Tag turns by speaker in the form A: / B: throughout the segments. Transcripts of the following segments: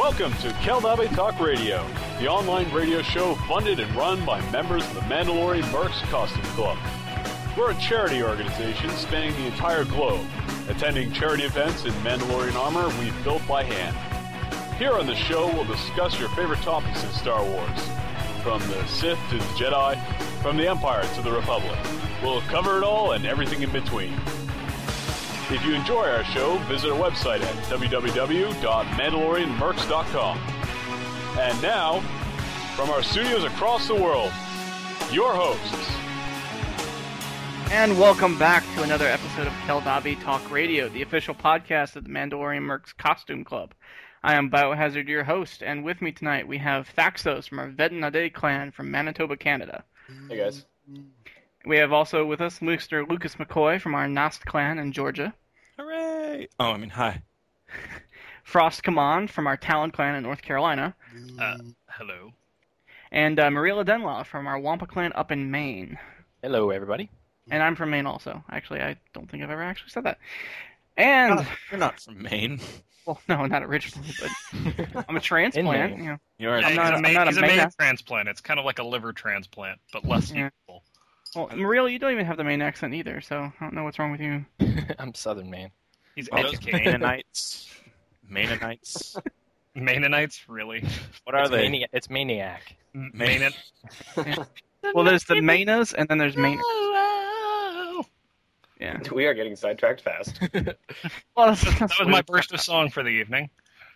A: Welcome to Keldabe Talk Radio, the online radio show funded and run by members of the Mandalorian Mercs Costume Club. We're a charity organization spanning the entire globe, attending charity events in Mandalorian armor we've built by hand. Here on the show, we'll discuss your favorite topics in Star Wars, from the Sith to the Jedi, from the Empire to the Republic. We'll cover it all and everything in between. If you enjoy our show, visit our website at www.mandalorianmercs.com. And now, from our studios across the world, your hosts.
B: And welcome back to another episode of Keldabe Talk Radio, the official podcast of the Mandalorian Mercs Costume Club. I am Biohazard, your host, and with me tonight we have Thaxos from our Vetinade clan from Manitoba, Canada.
C: Hey guys.
B: We have also with us Mr. Lucas McCoy from our Nast clan in Georgia.
D: Hooray! Hi.
B: Frost Command from our Talon clan in North Carolina.
E: Hello.
B: And Marilla Denlaw from our Wampa clan up in Maine.
C: Hello, everybody.
B: And I'm from Maine also. Actually, I don't think I've ever actually said that. And
D: You're not from Maine.
B: well, no, not originally, but I'm a transplant. You know.
D: You're
E: Yeah,
B: I'm not
E: he's
B: a
E: a
B: Maine.
E: Maine transplant. It's kind of like a liver transplant, but less
B: Yeah.
E: equal.
B: Well, Marilla, you don't even have the Maine accent either, so I don't know what's wrong with you.
C: I'm Southern Maine.
E: He's
D: Those
E: educated.
D: Mennonites.
E: Mennonites, really?
D: What are they?
C: It's Maniac.
E: Maine.
B: Well, there's the Mainas, and then there's Maine. Yeah.
F: We are getting sidetracked fast.
B: Well,
E: That was my burst of song for the evening.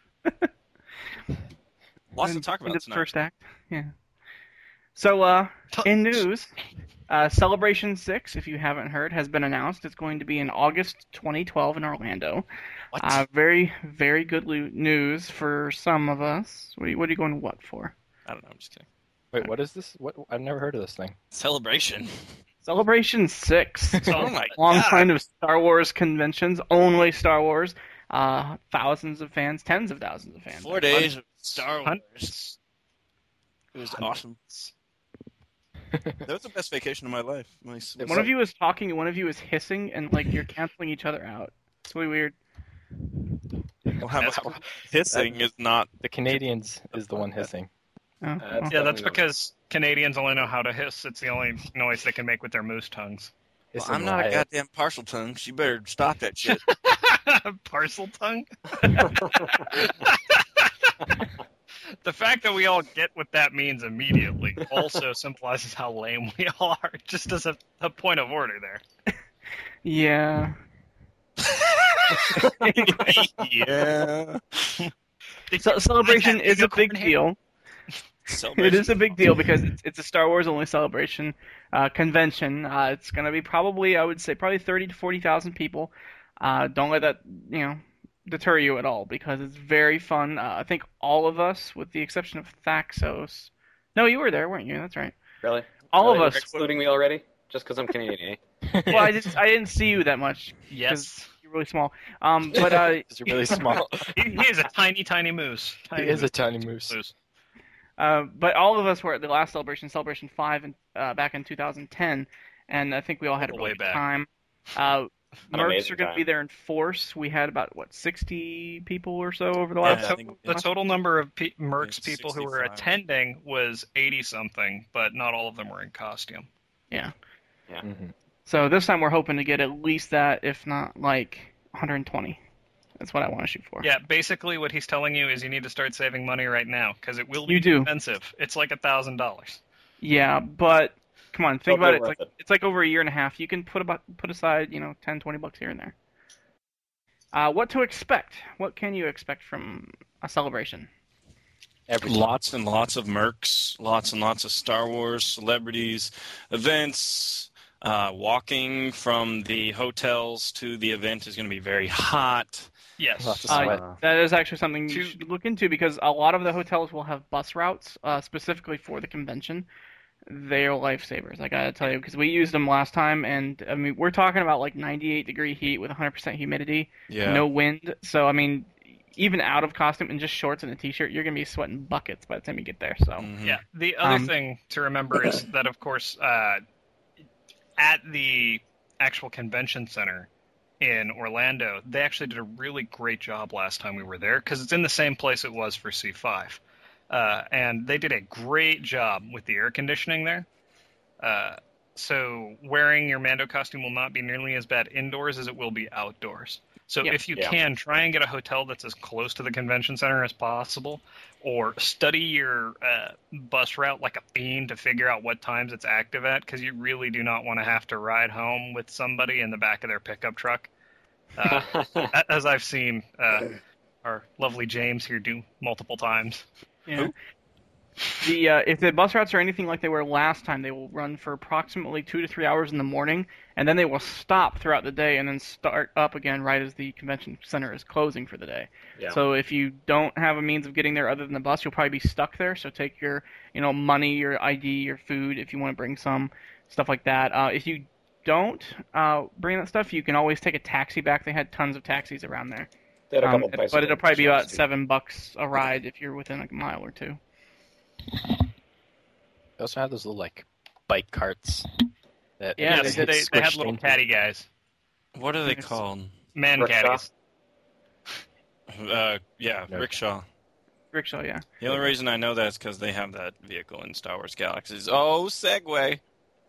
D: Lots to talk about
B: Into the
D: tonight.
B: first act. Yeah. So, in news, Celebration 6, if you haven't heard, has been announced. It's going to be in August 2012 in Orlando.
D: What?
B: Very, very good news for some of us. What are you going what for?
D: I don't know. I'm just kidding.
C: Wait, what is this? What? I've never heard of this thing.
D: Celebration.
B: Celebration 6.
D: Oh my
B: Long
D: god.
B: line of Star Wars conventions, only Star Wars. Thousands of fans, tens of thousands of fans.
D: 4 days of Star
E: Hun-
D: Wars. It was awesome. That was the best vacation of my life.
B: One of you is talking, and one of you is hissing, and like you're canceling each other out. It's really weird.
D: Hissing is not.
C: The Canadians is the one hissing.
B: Oh, well.
E: Yeah, that's because Canadians only know how to hiss. It's the only noise they can make with their moose tongues.
D: Well,
C: Hissing
D: I'm not a
C: riot.
D: goddamn parcel tongue. So you better stop that shit.
E: Parcel tongue? The fact that we all get what that means immediately also symbolizes how lame we all are, just as a point of order there.
B: Yeah.
D: Yeah.
B: So, Celebration is a big deal. It is a big deal because it's a Star Wars only celebration convention. It's going to be probably 30 to 40,000 people. Don't let that deter you at all because it's very fun. I think all of us, with the exception of Thaxos. No, you were there, weren't you? That's right.
F: Really?
B: All
F: Really?
B: of
F: You're
B: us.
F: excluding me already? Just because I'm Canadian, eh?
B: Well, I didn't see you that much.
E: Yes.
B: You're really small. But
C: It's really small.
E: He is a tiny, tiny moose.
C: He is a tiny moose.
B: But all of us were at the last Celebration 5, back in 2010, and I think we all had a
E: Way
B: really good
E: back.
B: time.
F: An
B: Mercs
F: amazing
B: are going to
F: time.
B: be there in force. We had about 60 people or so over the
D: Yeah,
B: last.
D: I think
E: The total number of Mercs
D: It's
E: people who were
D: 65.
E: attending was 80-something, but not all of them were in costume.
B: Yeah.
C: Mhm.
B: So this time we're hoping to get at least that, if not like 120. That's what I want to shoot for.
E: Yeah, basically what he's telling you is you need to start saving money right now, because it will be
B: You do.
E: expensive. It's like $1,000.
B: Yeah, but come on, think
F: Totally
B: about it.
F: worth it.
B: It's like over a year and a half. You can put aside, 10, 20 bucks here and there. What to expect? What can you expect from a celebration?
C: Everything.
D: Lots and lots of mercs, lots and lots of Star Wars celebrities, events. Walking from the hotels to the event is going to be very hot.
E: Yes.
C: Lots of sweat.
B: That is actually something you
E: To-
B: should look into because a lot of the hotels will have bus routes specifically for the convention. They are lifesavers, I gotta tell you, because we used them last time, and I mean we're talking about like 98-degree heat with 100% humidity,
D: Yeah.
B: no wind. So I mean, even out of costume and just shorts and a t-shirt, you're gonna be sweating buckets by the time you get there. So
D: Mhm.
E: Yeah. The other thing to remember is that, of course, at the actual convention center, in Orlando, they actually did a really great job last time we were there because it's in the same place it was for C5. And they did a great job with the air conditioning there. So wearing your Mando costume will not be nearly as bad indoors as it will be outdoors. So if you can, try and get a hotel that's as close to the convention center as possible, or study your bus route like a fiend to figure out what times it's active at, because you really do not want to have to ride home with somebody in the back of their pickup truck, as I've seen our lovely James here do multiple times.
B: Yeah. If the bus routes are anything like they were last time, they will run for approximately 2 to 3 hours in the morning, and then they will stop throughout the day and then start up again right as the convention center is closing for the day. Yeah. So if you don't have a means of getting there other than the bus, you'll probably be stuck there. So take your, money, your ID, your food, if you want to bring some, stuff like that. If you don't bring that stuff, you can always take a taxi back. They had tons of taxis around there.
F: They had a couple
B: but it'll probably be about $7 a ride if you're within a mile or two.
C: They also have those little bike carts.
E: They had little caddy guys.
D: What are they called?
E: Man caddies.
D: Rickshaw.
B: Rickshaw, yeah.
D: The only reason I know that is because they have that vehicle in Star Wars Galaxies. Oh, Segway!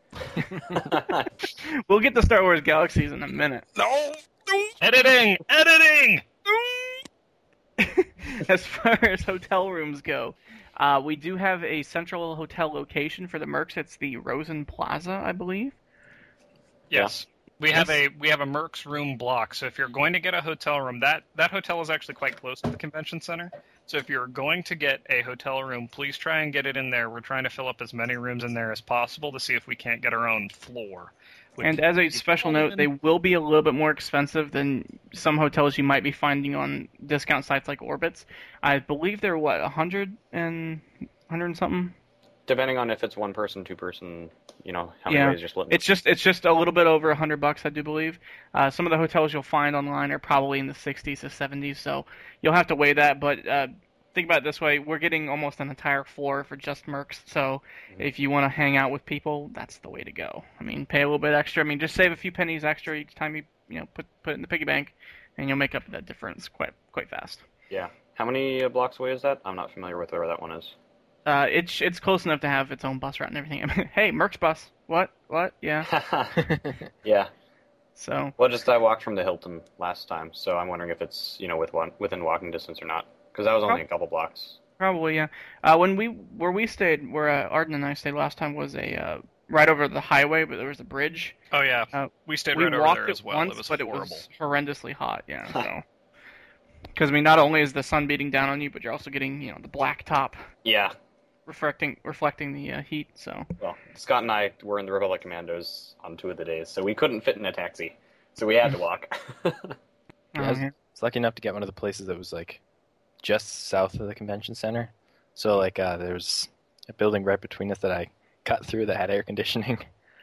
B: We'll get to Star Wars Galaxies in a minute.
D: No!
E: Editing!
B: As far as hotel rooms go, we do have a central hotel location for the Mercs. It's the Rosen Plaza, I believe.
E: Yes. We have a Mercs room block. So if you're going to get a hotel room, that hotel is actually quite close to the convention center. So if you're going to get a hotel room, please try and get it in there. We're trying to fill up as many rooms in there as possible to see if we can't get our own floor.
B: And as a special note, they will be a little bit more expensive than some hotels you might be finding on discount sites like Orbitz. I believe they're, 100 and something?
F: Depending on if it's one person, two person, how many ways you're splitting.
B: It's just a little bit over $100, I do believe. Some of the hotels you'll find online are probably in the 60s to 70s, so you'll have to weigh that, but think about it this way, we're getting almost an entire floor for just Mercs, so if you want to hang out with people, that's the way to go. I mean, pay a little bit extra. I mean, just save a few pennies extra each time you put it in the piggy bank, and you'll make up that difference quite fast.
F: Yeah. How many blocks away is that? I'm not familiar with where that one is.
B: It's close enough to have its own bus route and everything. I mean, hey, Mercs bus. What? Yeah.
F: Yeah.
B: So.
F: Well, I walked from the Hilton last time, so I'm wondering if it's within walking distance or not. Because that was only a couple blocks.
B: Probably, yeah. Where we stayed, where Arden and I stayed last time, was a right over the highway, but there was a bridge.
E: Oh yeah, we stayed right over there as well.
B: Once,
E: it was
B: but
E: horrible.
B: It was horrendously hot. Yeah. So. Because not only is the sun beating down on you, but you're also getting the black top.
F: Yeah.
B: Reflecting the heat. So.
F: Well, Scott and I were in the Republic Commandos on 2 of the days, so we couldn't fit in a taxi, so we had to walk.
C: I was lucky enough to get one of the places that was just south of the convention center. So there's a building right between us that I cut through that had air conditioning.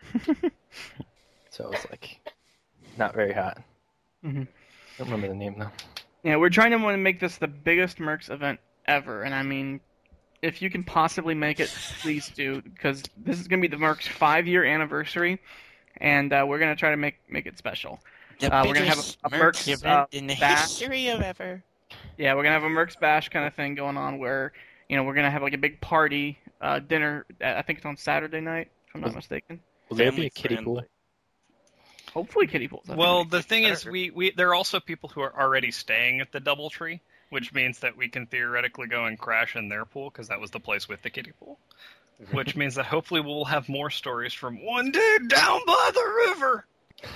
C: So it was not very hot. Mm-hmm. I don't remember the name though.
B: Yeah, we're trying to make this the biggest Mercs event ever, and I mean, if you can possibly make it, please do, because this is going to be the Mercs 5-year anniversary, and we're going to try to make it special.
G: The
B: we're going to have a Mercs
G: event in the
B: bash.
G: history of ever.
B: Yeah, we're going to have a Mercs bash kind of thing going on where, we're going to have a big party, dinner, I think it's on Saturday night, if I'm not mistaken.
C: Will there be a kiddie pool?
B: Hopefully kiddie pools.
E: Well, the thing is, there are also people who are already staying at the DoubleTree, which means that we can theoretically go and crash in their pool, because that was the place with the kiddie pool. Which means that hopefully we'll have more stories from one day down by the river.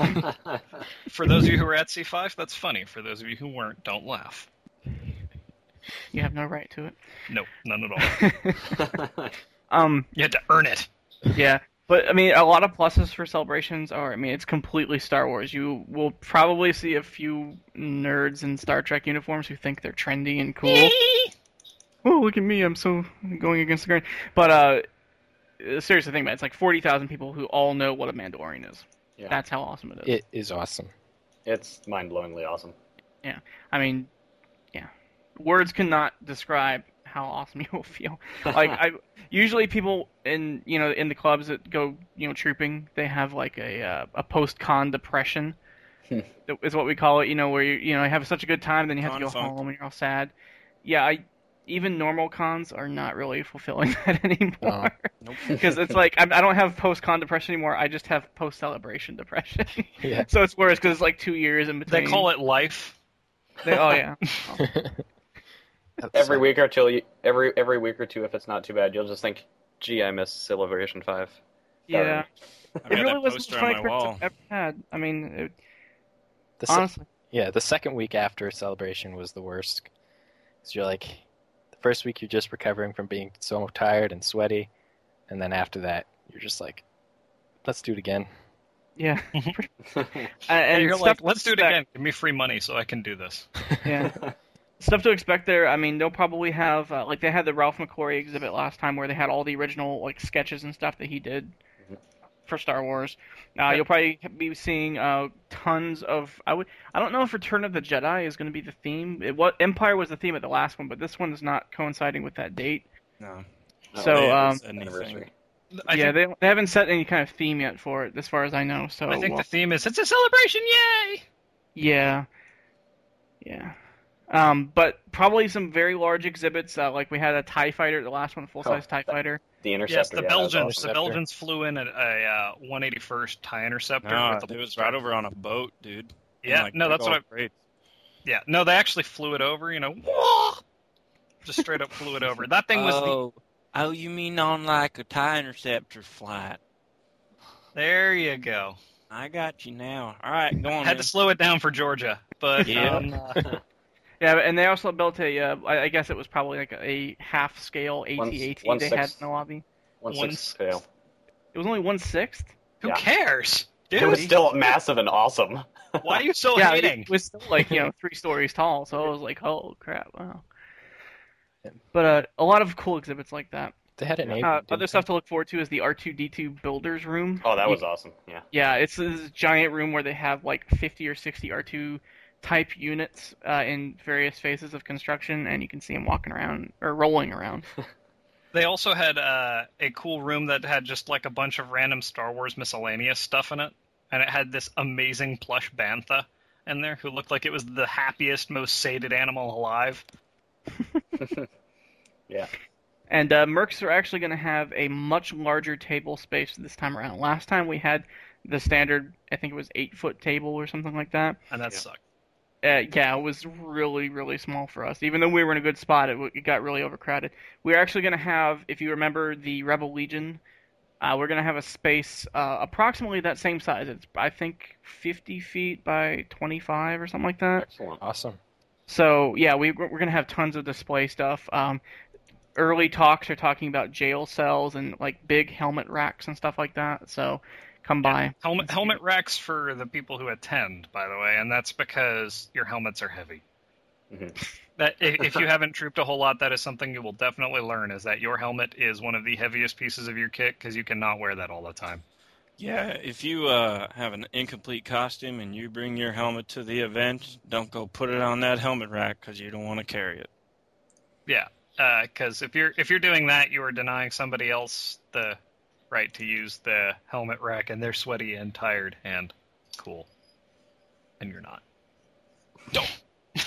E: For those of you who were at C5, that's funny. For those of you who weren't, don't laugh.
B: You have no right to it.
E: No, none at all. You had to earn it.
B: Yeah. But, I mean, a lot of pluses for Celebrations are, it's completely Star Wars. You will probably see a few nerds in Star Trek uniforms who think they're trendy and cool. Oh, look at me, I'm so going against the grain. But, seriously, think about it. It's 40,000 people who all know what a Mandalorian is. Yeah. That's how awesome it is.
C: It is awesome.
F: It's mind-blowingly awesome.
B: Yeah. I mean, yeah. Words cannot describe how awesome you will feel. Usually people in the clubs that go trooping, they have a post-con depression is what we call it. Where you have such a good time, then you have to go home and you're all sad. Yeah, even normal cons are not really fulfilling that anymore. Because it's like I don't have post-con depression anymore. I just have post-celebration depression.
C: Yeah.
B: So it's worse because it's like 2 years in between.
E: They call it life.
B: Oh yeah.
F: Every week or two, every week or two, if it's not too bad, you'll just think, "Gee, I miss Celebration 5."
B: Yeah.
D: I've
B: It
D: got
B: really
D: that
B: wasn't
D: poster
B: the
D: on my
B: funny
D: wall.
B: I've ever had. I mean,
C: The
B: honestly.
C: the second week after Celebration was the worst. So you're like, the first week you're just recovering from being so tired and sweaty, and then after that you're just like, let's do it again.
B: Yeah.
E: And you're like, let's do it again. Give me free money so I can do this.
B: Yeah. Stuff to expect there. I mean, they'll probably have like they had the Ralph McQuarrie exhibit last time where they had all the original like sketches and stuff that he did for Star Wars. You'll probably be seeing tons of. I don't know if Return of the Jedi is going to be the theme. Empire was the theme of the last one, but this one is not coinciding with that date.
D: No.
B: So
F: Anniversary.
B: they haven't set any kind of theme yet for it, as far as I know. So
E: I think the theme is it's a celebration, yay!
B: Yeah. But probably some very large exhibits, like we had a TIE fighter, the last one, full-size TIE fighter.
F: The Interceptor.
E: Yes, the Belgians.
F: Awesome.
E: The Belgians flew in a 181st TIE Interceptor.
D: No, it was right over on a boat, dude.
E: Yeah,
D: Like,
E: no, that's what Yeah, no, they actually flew it over, just straight up flew it over. That thing was
G: Oh, you mean on like a TIE Interceptor flight?
E: There you go.
G: I got you now. All right, go on.
E: Had to slow it down for Georgia, but
B: Yeah, and they also built I guess it was probably like a half-scale AT-AT they had in the lobby.
F: 1/6 scale.
B: It was only 1/6?
E: Who cares? Dude,
F: It was still massive and awesome.
E: why are you so
B: Yeah,
E: hating?
B: it was still like, 3 stories tall, so I was like, oh crap, wow. But a lot of cool exhibits like that.
C: They had an
B: other stuff to look forward to is the R2-D2 Builders Room.
F: Oh, that was awesome, yeah.
B: Yeah, it's this giant room where they have like 50 or 60 R2 type units in various phases of construction, and you can see them walking around or rolling around.
E: They also had a cool room that had just like a bunch of random Star Wars miscellaneous stuff in it, and it had this amazing plush bantha in there who looked like it was the happiest, most sated animal alive.
F: Yeah.
B: And Mercs are actually going to have a much larger table space this time around. Last time we had the standard, I think it was 8-foot table or something like that.
E: And that sucked.
B: Yeah, it was really, really small for us. Even though we were in a good spot, it got really overcrowded. We're actually going to have, if you remember the Rebel Legion, we're going to have a space approximately that same size. It's, I think, 50 feet by 25 or something like that.
F: Excellent.
C: Awesome.
B: So, yeah, we're going to have tons of display stuff. Early talks are talking about jail cells and, like, big helmet racks and stuff like that. So, come by.
E: Helmet racks for the people who attend, by the way, and that's because your helmets are heavy.
F: Mm-hmm.
E: That if you haven't trooped a whole lot, that is something you will definitely learn, is that your helmet is one of the heaviest pieces of your kit, because you cannot wear that all the time.
D: Yeah, if you have an incomplete costume and you bring your helmet to the event, don't go put it on that helmet rack because you don't want to carry it.
E: Yeah, because if you're doing that, you are denying somebody else the right to use the helmet rack, and they're sweaty and tired and cool, and you're not. Don't.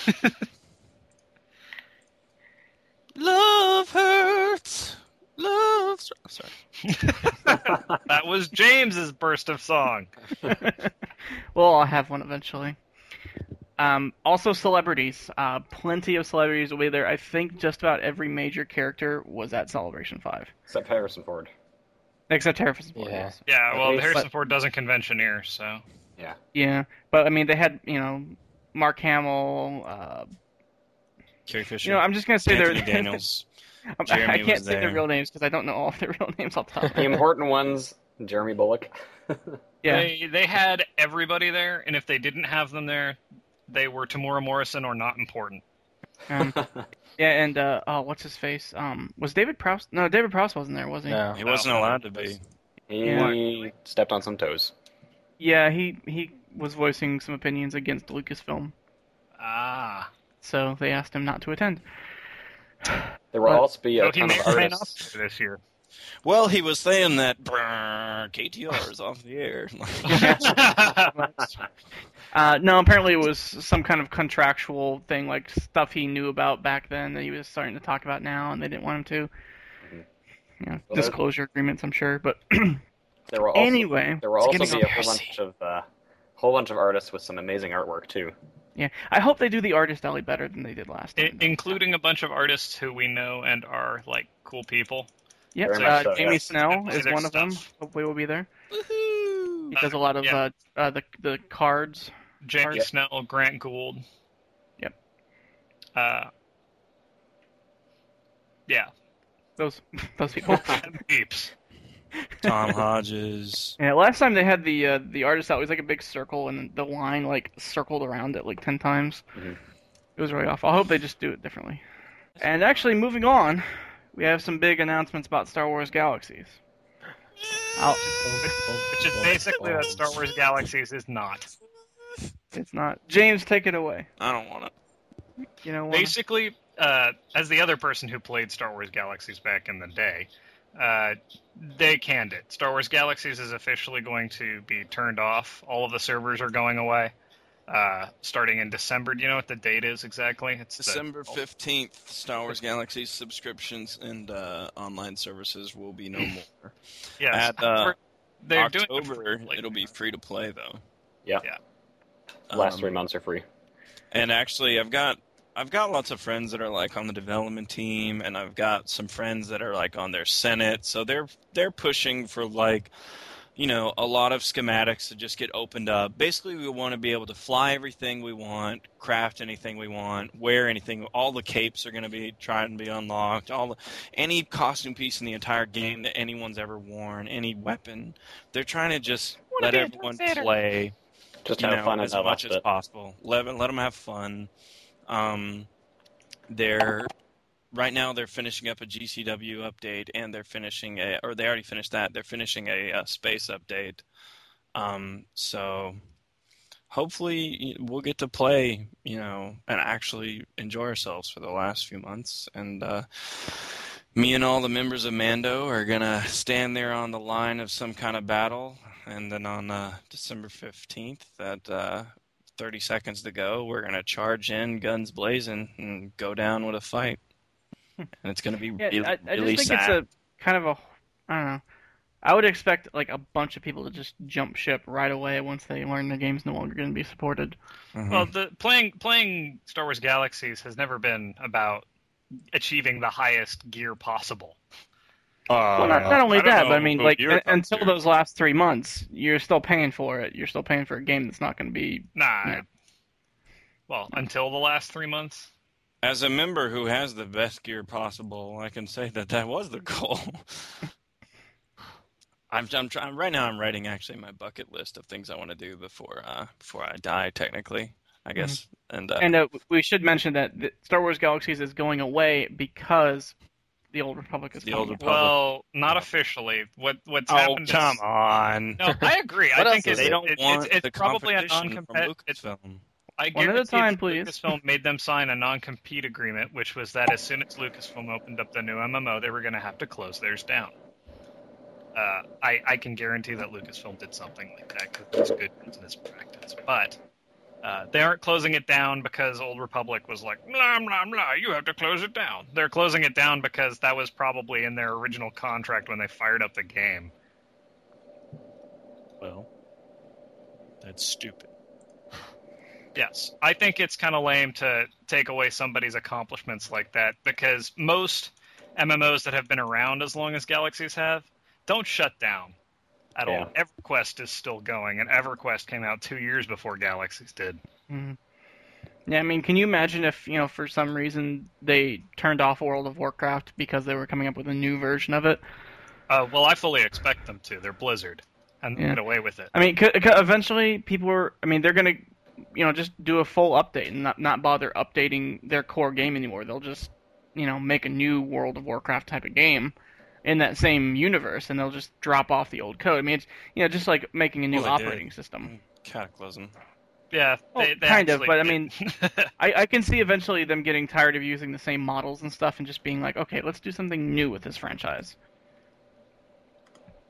G: Love hurts. Sorry.
E: That was James's burst of song.
B: Well, I'll have one eventually. Also, celebrities. Plenty of celebrities will be there. I think just about every major character was at Celebration 5.
F: Except Harrison Ford.
B: Except Harrison Ford,
C: Yeah.
B: yes.
E: Yeah, well, Harrison Ford doesn't conventioneeer, so...
F: Yeah.
B: Yeah, but I mean, they had, Mark Hamill,
D: Carrie Fisher.
B: I'm just going to say
D: Anthony Daniels.
B: I
D: Jeremy
B: can't
D: was
B: say their
D: there.
B: real names because I don't know all of their real names off the top of
F: The
B: my head.
F: important ones, Jeremy Bullock.
B: Yeah.
E: They had everybody there, and if they didn't have them there, they were Tamora Morrison or not important.
B: Yeah, and, what's his face? Was David Prowse? No, David Prowse wasn't there, was he?
C: No.
D: He wasn't allowed to be.
F: He stepped on some toes.
B: Yeah, he was voicing some opinions against Lucasfilm,
E: Ah.
B: so they asked him not to attend.
F: There will also be a
E: So he
F: ton
E: may
F: of
E: or may not
F: artists.
E: be this year.
D: Well, he was saying that KTR is off the air.
B: No, apparently it was some kind of contractual thing, like stuff he knew about back then that he was starting to talk about now, and they didn't want him to. Well, disclosure agreements, I'm sure, but
F: there will also,
B: anyway,
F: there will also be a whole bunch of artists with some amazing artwork too.
B: Yeah, I hope they do the artist alley better than they did last time.
E: Including a bunch of artists who we know and are like cool people.
B: Yep, Jamie Snell is one of them. Hopefully we'll be there.
E: Woohoo!
B: He does a lot of the cards.
E: Jamie Snell, Grant Gould.
B: Yep.
E: Yeah.
B: Those people.
E: Peeps.
D: Tom Hodges.
B: Yeah, last time they had the artist out, it was like a big circle, and the line like circled around it like 10 times. Mm-hmm. It was really awful. I hope they just do it differently. And actually, moving on, we have some big announcements about Star Wars Galaxies.
E: Which is basically that Star Wars Galaxies is not.
B: It's not. James, take it away.
D: I don't want it.
B: You know,
E: basically, as the other person who played Star Wars Galaxies back in the day, they canned it. Star Wars Galaxies is officially going to be turned off. All of the servers are going away. Starting in December. Do you know what the date is exactly? It's
D: December 15th. Star Wars Galaxy subscriptions and online services will be no more.
E: Yeah,
D: at October, it'll be free to play though.
F: Yeah. Last 3 months are free.
D: And actually, I've got lots of friends that are like on the development team, and I've got some friends that are like on their Senate. So they're pushing for like, you know, a lot of schematics to just get opened up. Basically, we want to be able to fly everything we want, craft anything we want, wear anything. All the capes are going to be trying to be unlocked. Any costume piece in the entire game that anyone's ever worn, any weapon. They're trying to just let everyone play.
F: Just have fun
D: as much as possible. Let them have fun. Right now they're finishing up a GCW update, and they're finishing they already finished that. They're finishing a space update. So hopefully we'll get to play, and actually enjoy ourselves for the last few months. And me and all the members of Mando are gonna stand there on the line of some kind of battle, and then on December 15th at 30 seconds to go, we're gonna charge in, guns blazing, and go down with a fight. And it's going to be really sad.
B: I just think it's a kind of I don't know. I would expect like a bunch of people to just jump ship right away once they learn the game's no longer going to be supported.
E: Mm-hmm. Well, playing Star Wars Galaxies has never been about achieving the highest gear possible.
B: Well, not only that, but I mean, like until those last 3 months, you're still paying for it. You're still paying for a game that's not going to be.
E: Well, until the last 3 months.
D: As a member who has the best gear possible, I can say that was the goal. I'm trying right now. I'm writing actually my bucket list of things I want to do before I die. Technically, I guess. Mm-hmm.
B: And we should mention that Star Wars Galaxies is going away because the Old Republic is coming.
E: Well, not officially. What's happened?
D: Oh, come on!
E: No, I agree. I think
D: it's
E: probably a non-competitive. I guarantee Lucasfilm made them sign a non-compete agreement, which was that as soon as Lucasfilm opened up the new MMO, they were going to have to close theirs down. I can guarantee that Lucasfilm did something like that because it's good business practice. But they aren't closing it down because Old Republic was like, blah, blah, blah, you have to close it down. They're closing it down because that was probably in their original contract when they fired up the game.
D: Well, that's stupid.
E: Yes, I think it's kind of lame to take away somebody's accomplishments like that, because most MMOs that have been around as long as Galaxies have don't shut down at all. EverQuest is still going, and EverQuest came out 2 years before Galaxies did.
B: Mm-hmm. Yeah, I mean, can you imagine if, for some reason they turned off World of Warcraft because they were coming up with a new version of it?
E: Well, I fully expect them to. They're Blizzard, and get away with it.
B: I mean, eventually they're going to just do a full update and not bother updating their core game anymore. They'll just, make a new World of Warcraft type of game in that same universe, and they'll just drop off the old code. I mean, it's, just like making a new operating system.
D: Cataclysm.
E: Yeah, they
B: kind of, but I mean, I can see eventually them getting tired of using the same models and stuff and just being like, okay, let's do something new with this franchise.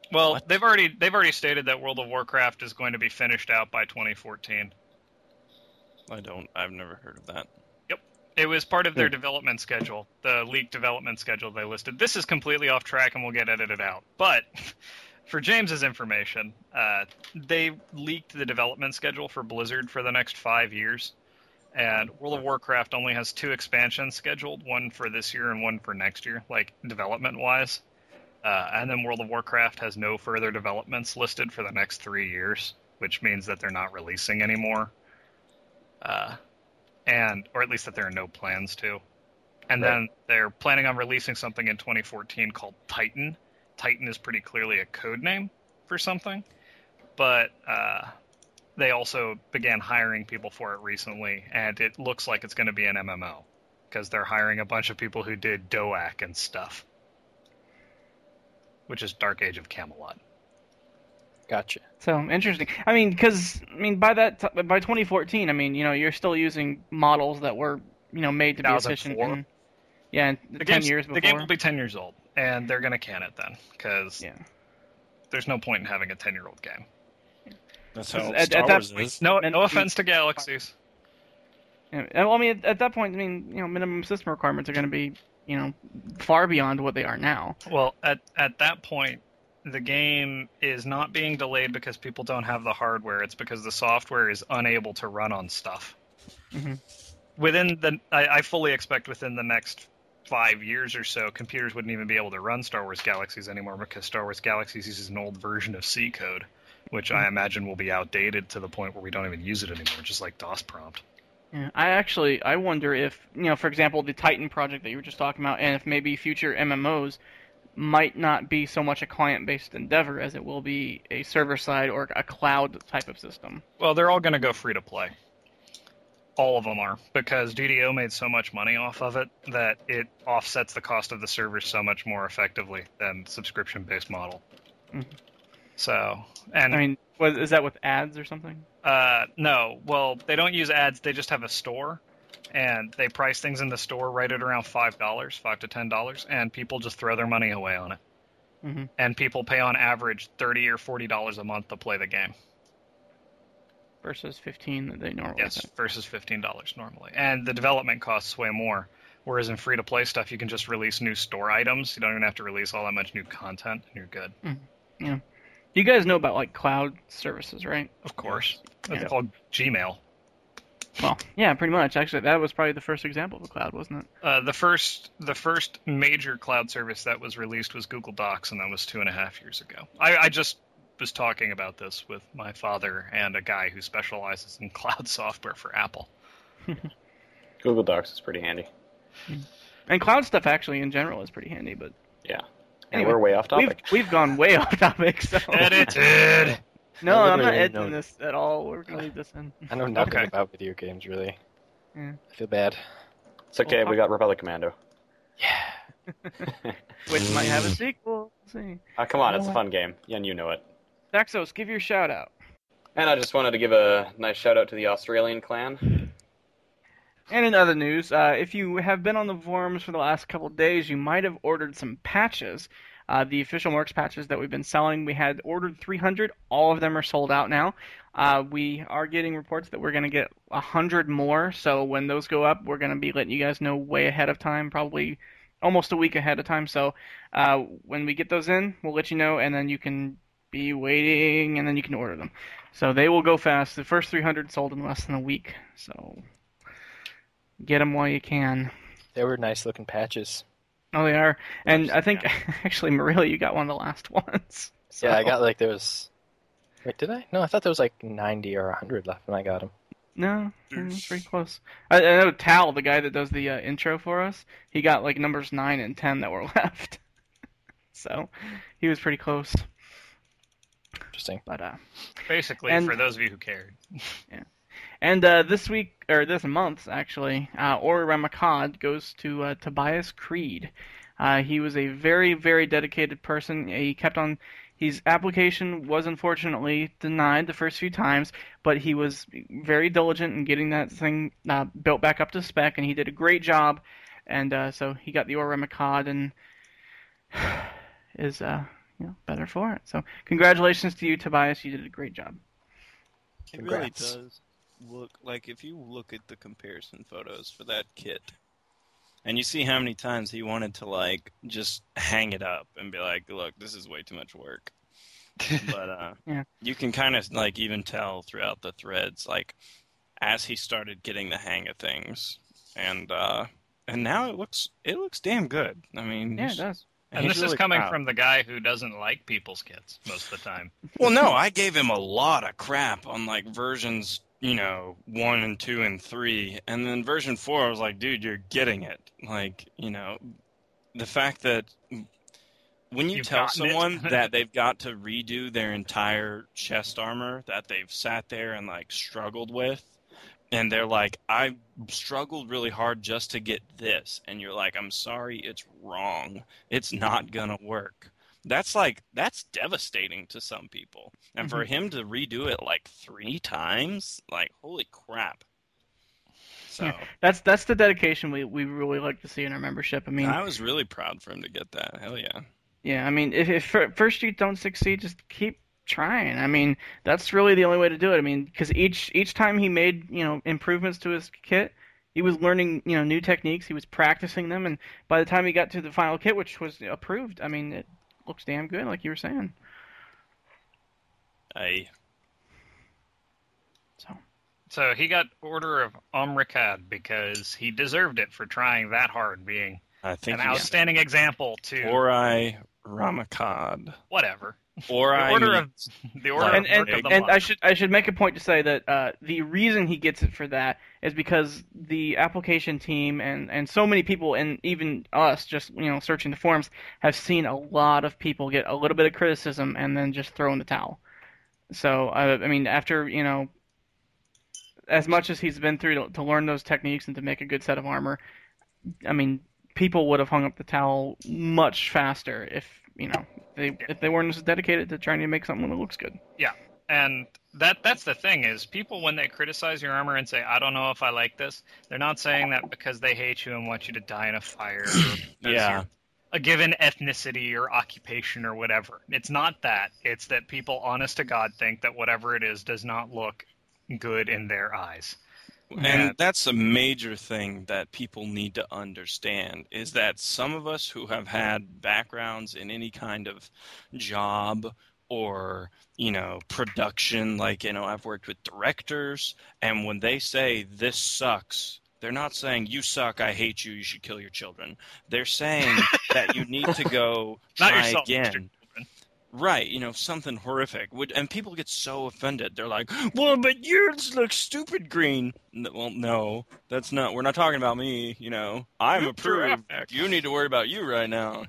E: Well, they've already stated that World of Warcraft is going to be finished out by 2014.
D: I've never heard of that.
E: Yep. It was part of their development schedule, the leaked development schedule they listed. This is completely off track and will get edited out. But for James's information, they leaked the development schedule for Blizzard for the next 5 years. And World of Warcraft only has 2 expansions scheduled, one for this year and one for next year, like development-wise. And then World of Warcraft has no further developments listed for the next 3 years, which means that they're not releasing anymore. Or at least that there are no plans to. And then they're planning on releasing something in 2014 called Titan. Titan is pretty clearly a code name for something. But they also began hiring people for it recently, and it looks like it's going to be an MMO, because they're hiring a bunch of people who did DOAC and stuff, which is Dark Age of Camelot.
C: Gotcha.
B: So interesting. I mean, by 2014, I mean, you're still using models that were, made to be efficient. In 10 years before.
E: The game will be 10 years old, and they're going to can it then, because there's no point in having a 10-year-old game.
D: That's how Star Wars is.
E: No offense to Galaxies.
B: Yeah, well, I mean, at that point, minimum system requirements are going to be, far beyond what they are now.
E: Well, at that point, the game is not being delayed because people don't have the hardware. It's because the software is unable to run on stuff. Mm-hmm. I fully expect within the next 5 years or so, computers wouldn't even be able to run Star Wars Galaxies anymore, because Star Wars Galaxies uses an old version of C code, which I imagine will be outdated to the point where we don't even use it anymore, just like DOS prompt.
B: Yeah, I wonder if, for example, the Titan project that you were just talking about, and if maybe future MMOs might not be so much a client-based endeavor as it will be a server-side or a cloud type of system.
E: Well, they're all going to go free-to-play. All of them are, because DDO made so much money off of it that it offsets the cost of the servers so much more effectively than subscription-based model. Mm-hmm. So, and
B: I mean, is that with ads or something?
E: No. Well, they don't use ads. They just have a store, and they price things in the store right at around $5 to $10, and people just throw their money away on it. Mm-hmm. And people pay on average $30 or $40 a month to play the game.
B: Versus $15 that they normally
E: Yes,
B: pay.
E: versus $15 normally. And the development costs way more. Whereas in free-to-play stuff, you can just release new store items. You don't even have to release all that much new content, and you're good.
B: Mm-hmm. Yeah. You guys know about, cloud services, right?
E: Of course. It's called Gmail.
B: Well, yeah, pretty much. Actually, that was probably the first example of a cloud, wasn't it?
E: The first major cloud service that was released was Google Docs, and that was 2.5 years ago. I just was talking about this with my father and a guy who specializes in cloud software for Apple.
F: Google Docs is pretty handy.
B: And cloud stuff, actually, in general, is pretty handy, but...
F: Yeah. Anyway, we're way off topic.
B: We've gone way off topic, so...
E: Edited!
B: No, I'm not editing this at all. We're going to leave this in.
C: I know nothing about video games, really.
B: Yeah.
C: I feel bad.
F: It's okay, we got Republic Commando.
C: Yeah.
B: Which might have a sequel. We'll see.
F: Come on, it's a fun game, and you know it.
B: Daxos, give your shout-out.
F: And I just wanted to give a nice shout-out to the Australian clan.
B: And in other news, if you have been on the forums for the last couple of days, you might have ordered some patches. The official Mercs patches that we've been selling, we had ordered 300. All of them are sold out now. We are getting reports that we're going to get 100 more, so when those go up, we're going to be letting you guys know way ahead of time, probably almost a week ahead of time. So when we get those in, we'll let you know, and then you can be waiting, and then you can order them. So they will go fast. The first 300 sold in less than a week, so get them while you can.
C: They were nice-looking patches.
B: Oh, they are. And I think, actually, Marilla, you got one of the last ones. So.
C: Yeah, I got, there was... Wait, did I? No, I thought there was, 90 or 100 left when I got them.
B: No, it's pretty close. I know Tal, the guy that does the intro for us, he got, numbers 9 and 10 that were left. So, he was pretty close.
C: Interesting.
B: But,
E: basically, for those of you who cared.
B: Yeah. And this week, or this month, actually, Ori Ramakad goes to Tobias Creed. He was a very, very dedicated person. He kept on... His application was unfortunately denied the first few times, but he was very diligent in getting that thing built back up to spec, and he did a great job. And so he got the Ori Ramakad, and is better for it. So congratulations to you, Tobias. You did a great job.
D: It really does look like, if you look at the comparison photos for that kit, and you see how many times he wanted to like just hang it up and be like, look, this is way too much work. But you can kind of like even tell throughout the threads, like as he started getting the hang of things, and now it looks damn good. I mean,
B: it does.
E: And this is coming from the guy who doesn't like people's kits most of the time.
D: Well, no, I gave him a lot of crap on like versions, 1 and 2 and 3, and then version 4, I was like, dude, you're getting it. Like, the fact that when you tell someone that they've got to redo their entire chest armor that they've sat there and like struggled with, and they're like, I struggled really hard just to get this. And you're like, I'm sorry, it's wrong. It's not going to work. That's devastating to some people. And for him to redo it like 3 times, like, holy crap. So
B: that's the dedication we really like to see in our membership. I mean,
D: I was really proud for him to get that. Hell yeah.
B: Yeah, I mean, if first you don't succeed, just keep trying. I mean, that's really the only way to do it. I mean, because each time he made improvements to his kit, he was learning new techniques. He was practicing them, and by the time he got to the final kit, which was approved, I mean, it looks damn good, like you were saying.
E: So he got Order of Omrikad because he deserved it for trying that hard, being an outstanding example to
D: Orai Ramakad.
E: Whatever.
B: And I should make a point to say that the reason he gets it for that is because the application team and so many people, and even us just searching the forums, have seen a lot of people get a little bit of criticism and then just throw in the towel. So I mean, after as much as he's been through to learn those techniques and to make a good set of armor, I mean, people would have hung up the towel much faster if they weren't as dedicated to trying to make something that looks good.
E: Yeah, and that's the thing is, people, when they criticize your armor and say, I don't know if I like this, they're not saying that because they hate you and want you to die in a fire.
D: Yeah.
E: A given ethnicity or occupation or whatever. It's not that. It's that people, honest to God, think that whatever it is does not look good in their eyes.
D: And that's a major thing that people need to understand, is that some of us who have had backgrounds in any kind of job or, production, like, I've worked with directors, and when they say this sucks, they're not saying you suck, I hate you, you should kill your children. They're saying that you need to go try again. Right, something horrific. And people get so offended. They're like, well, but yours looks stupid green. Well, no, that's not. We're not talking about me, I'm approved. You need to worry about you right now,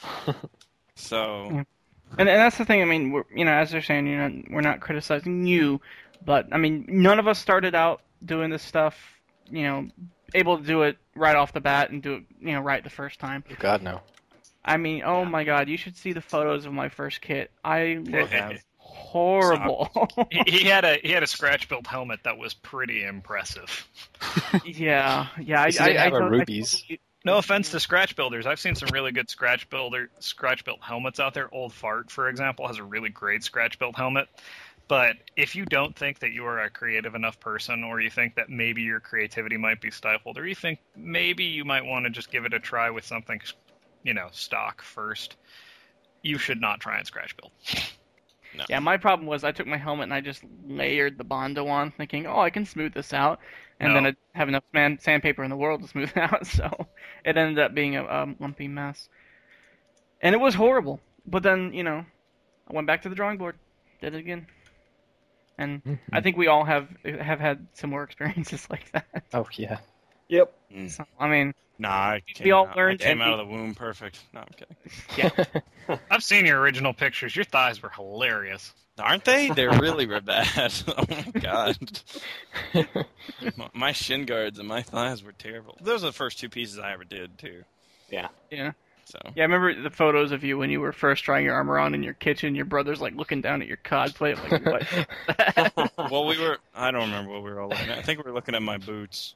D: So.
B: And that's the thing. I mean, as they're saying, we're not criticizing you, but, I mean, none of us started out doing this stuff, able to do it right off the bat and do it, right the first time.
C: Oh, God, no.
B: I mean, oh my God! You should see the photos of my first kit. I look horrible.
E: He had a scratch built helmet that was pretty impressive.
B: Yeah.
C: I have rubies.
E: No offense to scratch builders, I've seen some really good scratch built helmets out there. Old Fart, for example, has a really great scratch built helmet. But if you don't think that you are a creative enough person, or you think that maybe your creativity might be stifled, or you think maybe you might want to just give it a try with something stock first, you should not try and scratch build.
B: No. Yeah, my problem was I took my helmet and I just layered the Bondo on, thinking, I can smooth this out. And then I have enough sandpaper in the world to smooth it out, so it ended up being a lumpy mess. And it was horrible. But then, I went back to the drawing board, did it again. And I think we all have had similar experiences like that.
C: Oh, yeah.
F: Yep.
B: So, I mean...
D: Nah, I
B: came out of
D: the womb perfect. No, I'm kidding.
B: Yeah.
E: I've seen your original pictures. Your thighs were hilarious.
D: Aren't they? They really were bad. Oh my God. My shin guards and my thighs were terrible. Those are the first 2 pieces I ever did, too.
F: Yeah.
B: Yeah.
D: So.
B: Yeah, I remember the photos of you when you were first trying your armor on in your kitchen. Your brother's like looking down at your COD plate, like, what?
D: Well, I don't remember what we were all looking at. I think we were looking at my boots.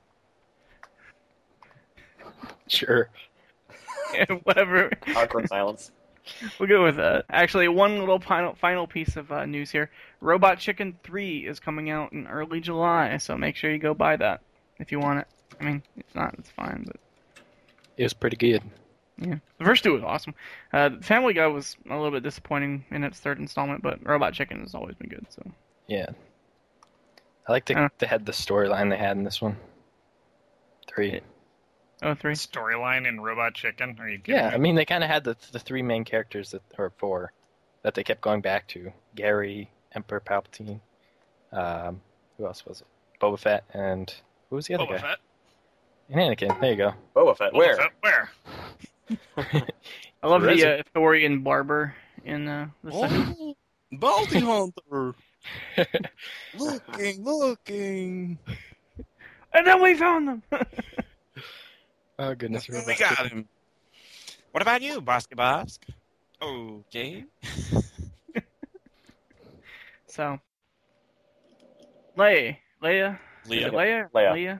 C: Sure.
B: Yeah, whatever.
F: Awkward silence.
B: We'll go with that. Actually, one little final piece of news here. Robot Chicken 3 is coming out in early July, so make sure you go buy that if you want it. I mean, if not, it's fine, but...
C: It was pretty good.
B: Yeah. The first two was awesome. Family Guy was a little bit disappointing in its third installment, but Robot Chicken has always been good, so...
C: Yeah. I like the storyline they had in this one. 3.
B: Oh, 3?
E: Storyline in Robot Chicken? Are you kidding me?
C: I mean, they kind of had the 3 main characters, or 4, that they kept going back to. Gary, Emperor Palpatine, who else was it? Boba Fett, and who was the other guy?
E: Boba Fett.
C: And Anakin, there you go.
F: Boba Fett, where?
E: Where?
B: I love the Thorian barber in the second.
D: Bounty Hunter! Looking!
B: And then we found them!
C: Oh, goodness.
D: We got him. What about you, Bosky Bosk? Okay.
B: So, Leia.
F: Leia.
B: Leia.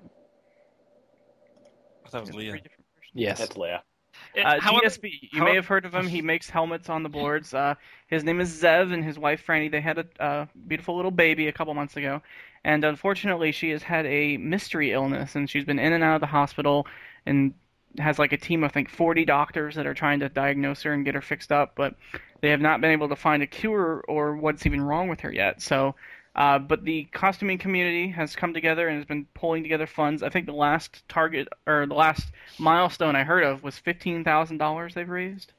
D: I thought it was Leia.
C: Yes.
F: It's Leia.
B: GSP, you may have heard of him. He makes helmets on the boards. His name is Zev, and his wife Franny. They had a beautiful little baby a couple months ago, and unfortunately, she has had a mystery illness, and she's been in and out of the hospital, and has like a team of, I think, 40 doctors that are trying to diagnose her and get her fixed up, but they have not been able to find a cure or what's even wrong with her yet. So, but the costuming community has come together and has been pulling together funds. I think the last milestone I heard of was $15,000 they've raised.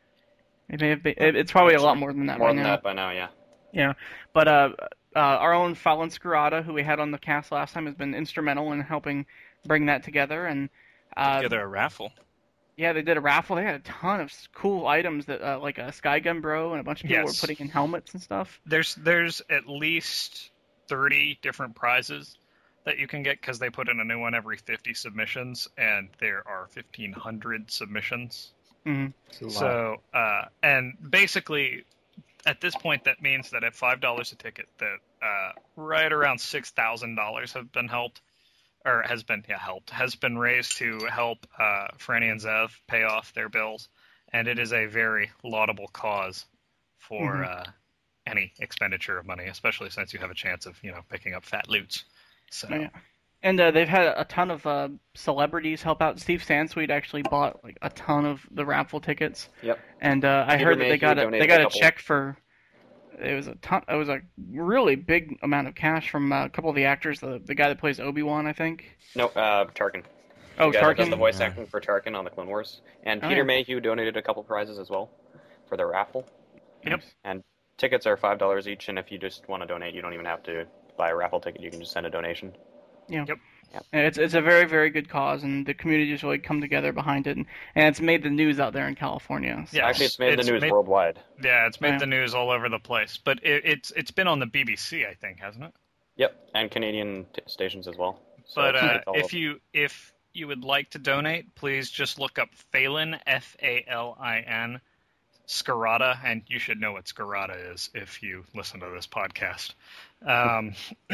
B: It may have been, it's probably a lot more than that.
F: More than that by now, yeah.
B: Yeah, but our own Fallon Scarrata, who we had on the cast last time, has been instrumental in helping bring that together. And
D: together a raffle.
B: Yeah, they did a raffle. They had a ton of cool items that, like a Skygun Bro, and a bunch of people were putting in helmets and stuff.
E: There's at least 30 different prizes that you can get because they put in a new one every 50 submissions, and there are 1,500 submissions.
B: Mm-hmm.
E: So, and basically, at this point, that means that at $5 a ticket, that right around $6,000 have been helped. Or has been raised to help Franny and Zev pay off their bills, and it is a very laudable cause for any expenditure of money, especially since you have a chance of picking up fat loots. So,
B: and they've had a ton of celebrities help out. Steve Sansweet actually bought like a ton of the raffle tickets.
F: Yep.
B: And I heard that they got a check for. It was a really big amount of cash from a couple of the actors. The guy that plays Obi-Wan, I think.
F: No, Tarkin.
B: Oh,
F: the guy
B: Tarkin.
F: that does the voice acting for Tarkin on the Clone Wars, and Peter Mayhew donated a couple prizes as well for the raffle.
B: Yep.
F: And tickets are $5 each, and if you just want to donate, you don't even have to buy a raffle ticket. You can just send a donation.
B: Yeah.
E: Yep.
F: Yeah.
B: And it's a very, very good cause, and the community has really come together behind it, and it's made the news out there in California.
F: So. Yeah, actually, it's made the news worldwide.
E: Yeah, it's made the news all over the place, but it's been on the BBC, I think, hasn't it?
F: Yep, and Canadian stations as well. So
E: but if you would like to donate, please just look up Phalin, F-A-L-I-N, Scarrata, and you should know what Scarrata is if you listen to this podcast, on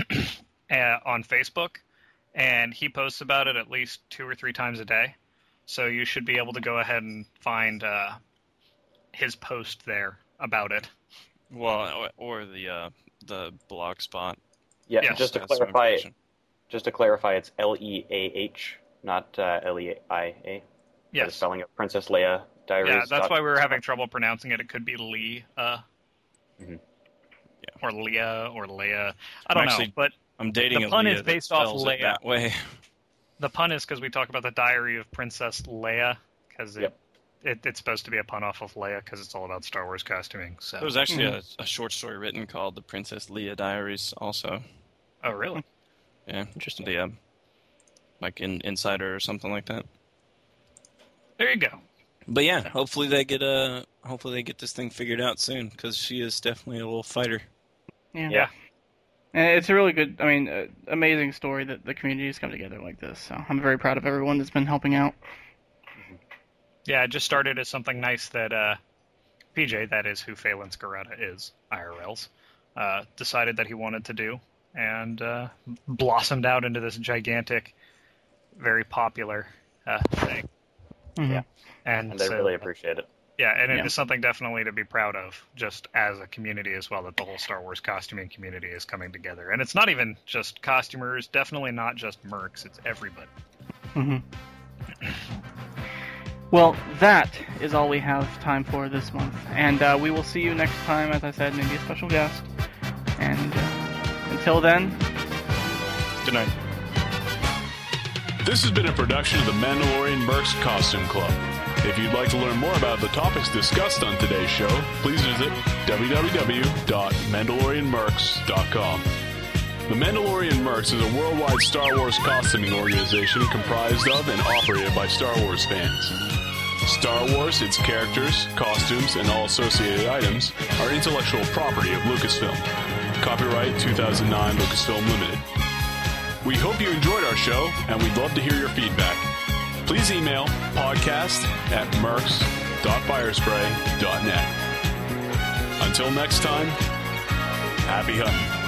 E: Facebook. And he posts about it at least 2 or 3 times a day. So you should be able to go ahead and find his post there about it.
D: Well, or the blog spot.
F: Yeah, yes. Just to clarify, it's Leah, not Leia.
E: Yes.
F: The spelling of Princess Leia Diaries.
E: Yeah, that's why we were having trouble pronouncing it. It could be Lee, or Leah, or Leia. I don't know, but
D: I'm dating
E: the pun is based off Leia.
D: That way.
E: The pun is because we talk about the Diary of Princess Leia, because it's supposed to be a pun off of Leia, because it's all about Star Wars costuming. So
D: there was actually a short story written called The Princess Leia Diaries also.
E: Oh, really?
D: Yeah, interesting. Like in Insider or something like that.
E: There you go.
D: But yeah, hopefully they get this thing figured out soon, because she is definitely a little fighter.
B: Yeah. And it's a really good, amazing story that the community has come together like this. So I'm very proud of everyone that's been helping out.
E: Yeah, it just started as something nice that PJ, that is who Phalin Scarrata is, IRLs, decided that he wanted to do, and blossomed out into this gigantic, very popular thing.
F: Yeah,
E: and
F: they really appreciate it.
E: Yeah, and it is something definitely to be proud of, just as a community as well, that the whole Star Wars costuming community is coming together. And it's not even just costumers, definitely not just mercs, it's everybody.
B: Mm-hmm. Well, that is all we have time for this month. And we will see you next time, as I said, maybe a special guest. And until then,
D: good night.
A: This has been a production of the Mandalorian Mercs Costume Club. If you'd like to learn more about the topics discussed on today's show, please visit www.mandalorianmercs.com. The Mandalorian Mercs is a worldwide Star Wars costuming organization comprised of and operated by Star Wars fans. Star Wars, its characters, costumes, and all associated items are intellectual property of Lucasfilm. Copyright 2009 Lucasfilm Limited. We hope you enjoyed our show, and we'd love to hear your feedback. Please email podcast@mercs.firespray.net. Until next time, happy hunting.